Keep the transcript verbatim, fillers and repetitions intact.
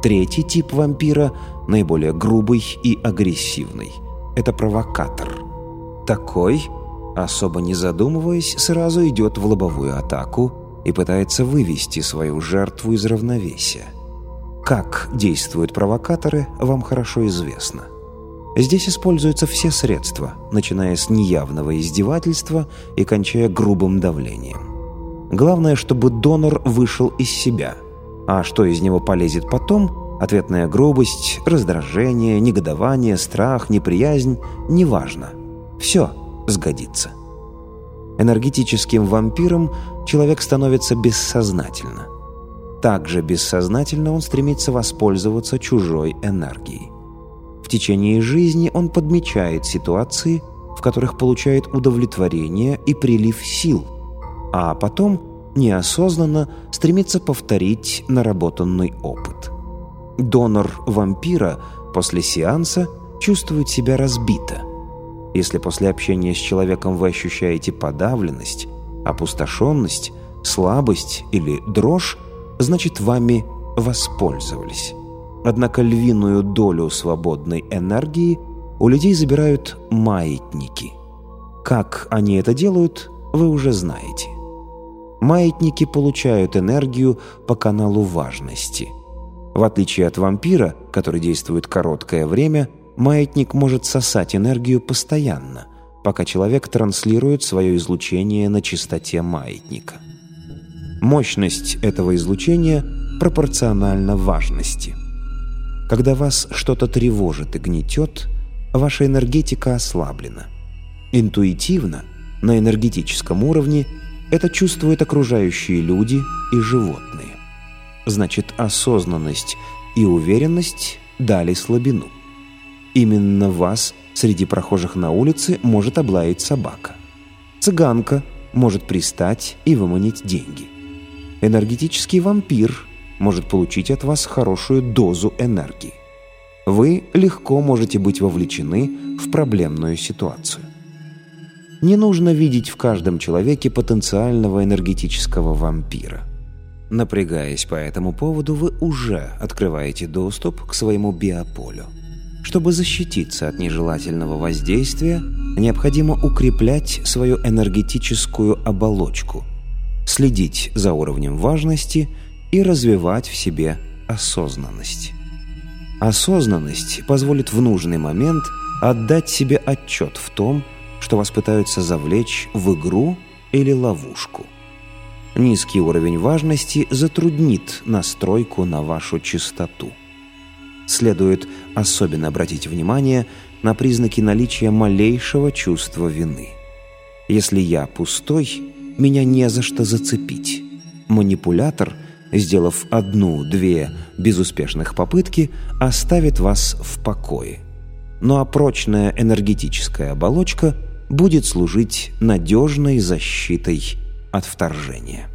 Третий тип вампира, наиболее грубый и агрессивный, это провокатор. Такой, особо не задумываясь, сразу идет в лобовую атаку и пытается вывести свою жертву из равновесия. Как действуют провокаторы, вам хорошо известно. Здесь используются все средства, начиная с неявного издевательства и кончая грубым давлением. Главное, чтобы донор вышел из себя, а что из него полезет потом, ответная грубость, раздражение, негодование, страх, неприязнь, неважно. Все сгодится. Энергетическим вампиром человек становится бессознательно. Также бессознательно он стремится воспользоваться чужой энергией. В течение жизни он подмечает ситуации, в которых получает удовлетворение и прилив сил, а потом неосознанно стремится повторить наработанный опыт. Донор вампира после сеанса чувствует себя разбито. Если после общения с человеком вы ощущаете подавленность, опустошенность, слабость или дрожь, значит, вами воспользовались. Однако львиную долю свободной энергии у людей забирают маятники. Как они это делают, вы уже знаете. Маятники получают энергию по каналу важности. В отличие от вампира, который действует короткое время, маятник может сосать энергию постоянно, пока человек транслирует свое излучение на частоте маятника. Мощность этого излучения пропорциональна важности. Когда вас что-то тревожит и гнетет, ваша энергетика ослаблена. Интуитивно, на энергетическом уровне, это чувствуют окружающие люди и животные. Значит, осознанность и уверенность дали слабину. Именно вас среди прохожих на улице может облаять собака. Цыганка может пристать и выманить деньги. Энергетический вампир может получить от вас хорошую дозу энергии. Вы легко можете быть вовлечены в проблемную ситуацию. Не нужно видеть в каждом человеке потенциального энергетического вампира. Напрягаясь по этому поводу, вы уже открываете доступ к своему биополю. Чтобы защититься от нежелательного воздействия, необходимо укреплять свою энергетическую оболочку, следить за уровнем важности и развивать в себе осознанность. Осознанность позволит в нужный момент отдать себе отчет в том, что вас пытаются завлечь в игру или ловушку. Низкий уровень важности затруднит настройку на вашу чистоту. Следует особенно обратить внимание на признаки наличия малейшего чувства вины. Если я пустой, меня не за что зацепить. Манипулятор, сделав одну-две безуспешных попытки, оставит вас в покое. Ну а прочная энергетическая оболочка будет служить надежной защитой от вторжения.